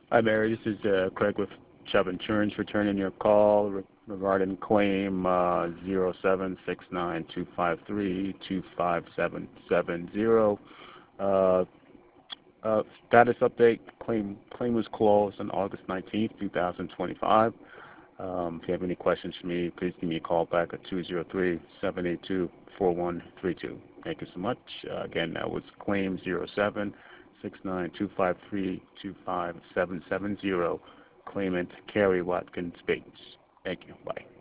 Hi, Mary. This is Craig with Chubb Insurance returning your call regarding claim 07692532570. Uh, Status update: claim was closed on August 19th, 2025. If you have any questions for me, please give me a call back at 203-782-4132. Thank you so much. Again, that was claim 07692532570. Claimant Carrie Watkins Bates. Thank you. Bye.